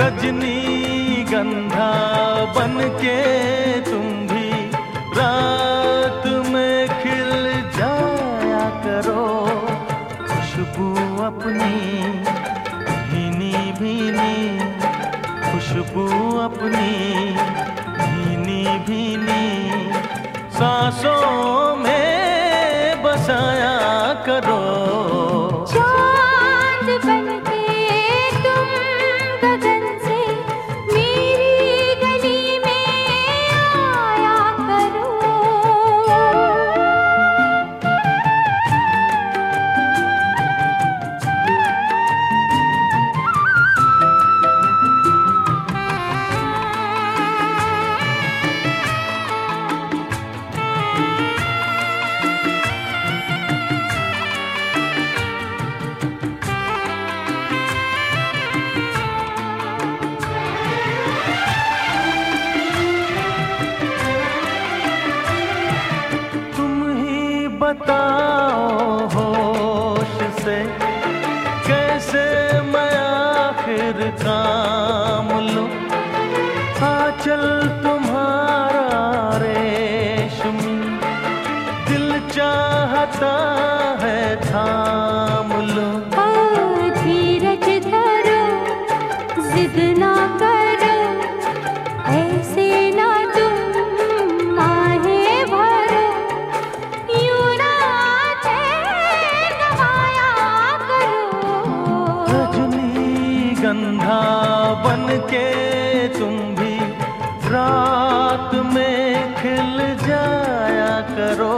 रजनीगंधा बनके तुम भी रात में खिल जाया करो। खुशबू अपनी भीनी भीनी, खुशबू अपनी भीनी भीनी सांसों में बसाया करो। चांद बनके तुम गगन से मेरी गली में आया करो। बताओ होश से कैसे मैं आखिर काम लूं। आंचल तुम्हारा रेशमी दिल चाहता है थाम लूं। धीरज धरो, जिद ना करो, ऐसे ना तुम आहे भरो। यूं ना चैन गवाया करो। रजनीगंधा बनके तुम भी रात में खिल जाया करो।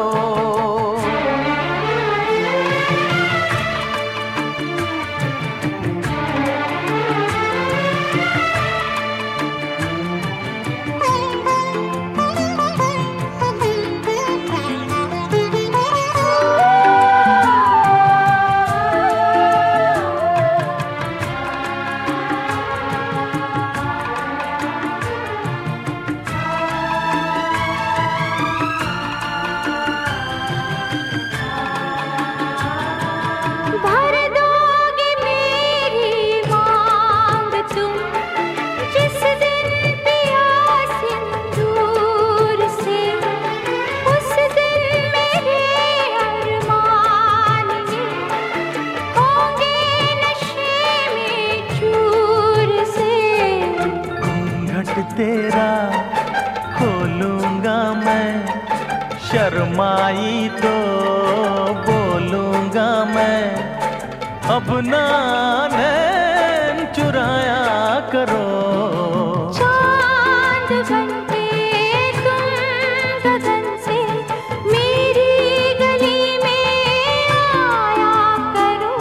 तेरा खोलूंगा मैं, शर्माई तो बोलूंगा मैं। अब ना नैन चुराया करो। चांद बनके तुम गगन से मेरी गली में आया करो।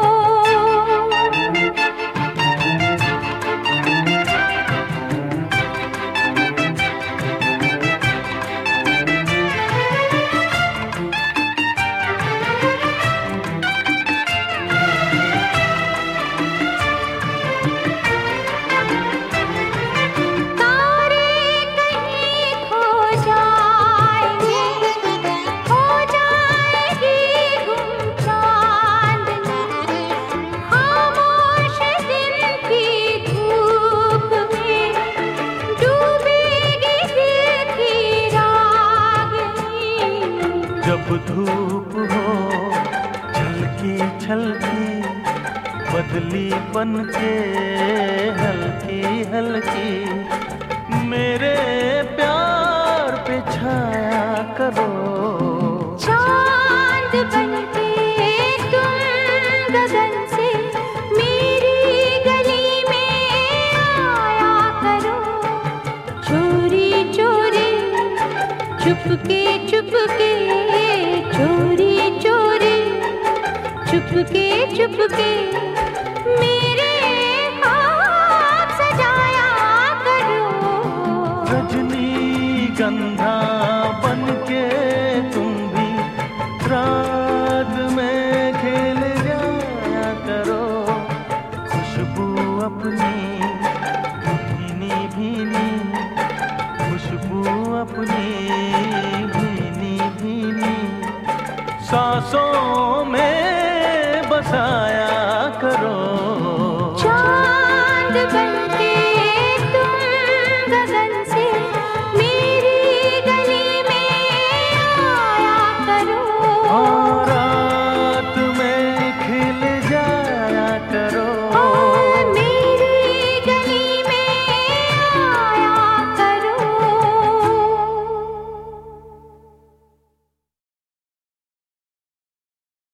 जब धूप हो छलकी छलकी, बदली बनके हल्की हल्की, मेरे प्यार पे छाया करो। चांद बनके तुम गगन से मेरी गली में आया करो। चोरी चोरी चुपके चुपके, चोरी चोरी चुपके चुपके मेरे ख्वाब सजाया करो। रजनीगंधा बनके तुम भी रात में खेल जाया करो। खुशबू अपनी भीनी भीनी, खुशबू अपनी भीनी भीनी सांसों में बसाया करो।